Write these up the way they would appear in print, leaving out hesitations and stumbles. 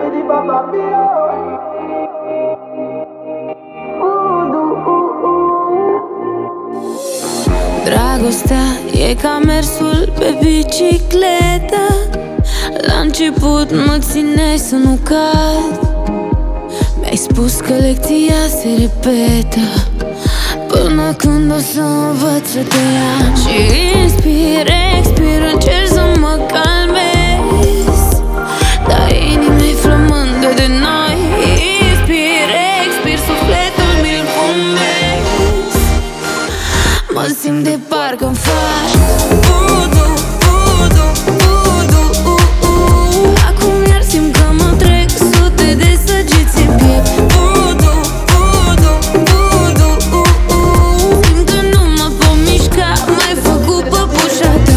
Dragostea e ca mersul pe bicicletă. La început mă țineai să nu cad. Mi-ai spus că lecția se repetă, până când o să învăț să te ia. Și inspir, expir, încerc să mă calmez, dar inima-i flămândă de noi. Inspir, expir, sufletul mi-l fumez. Mă simt de parcă-mi faci voodoo, voodoo, voodoo, acum iar simt că mă trec sute de săgeți în piept. Voodoo, voodoo, voodoo, simt că nu mă pot mișca, m-ai făcut păpușa ta.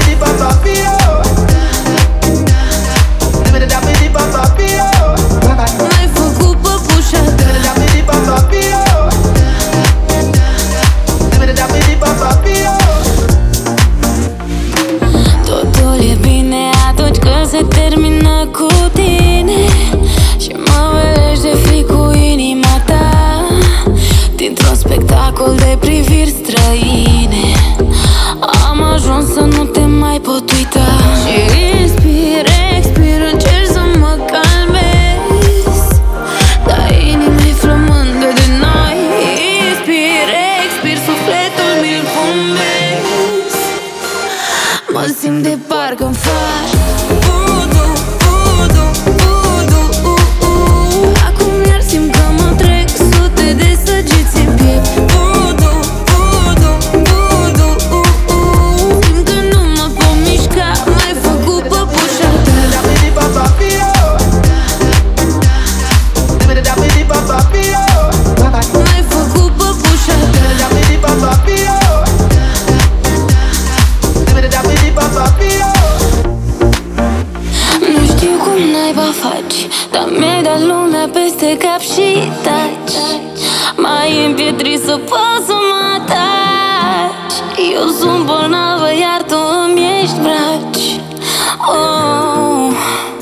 M-ai făcut păpușa ta. Totul e bine atunci când se termină cu tine și mă velești de fi cu inima ta dintr-un spectacol de priviri străine. Am ajuns să nu te mai pot uita. Și inspir, expir, încerc să mă calmez, dar inima-i flămândă de noi. Inspir, expir, sufletul mi-l fumez. Mă simt de parcă-mi faci voodoo, voodoo, voodoo, acum iar simt că mă trec sute de săgeți în piept. Voodoo, voodoo, voodoo, simt că nu mă pot mișca, m-ai făcut păpușa ta. M-ai făcut păpușa ta. Nu știu cum naiba faci, dar mi-ai dat lumea peste cap și taci. M-ai împietrit să poți să mă ataci. Eu sunt bolnavă, iar tu îmi ești braci. Oh.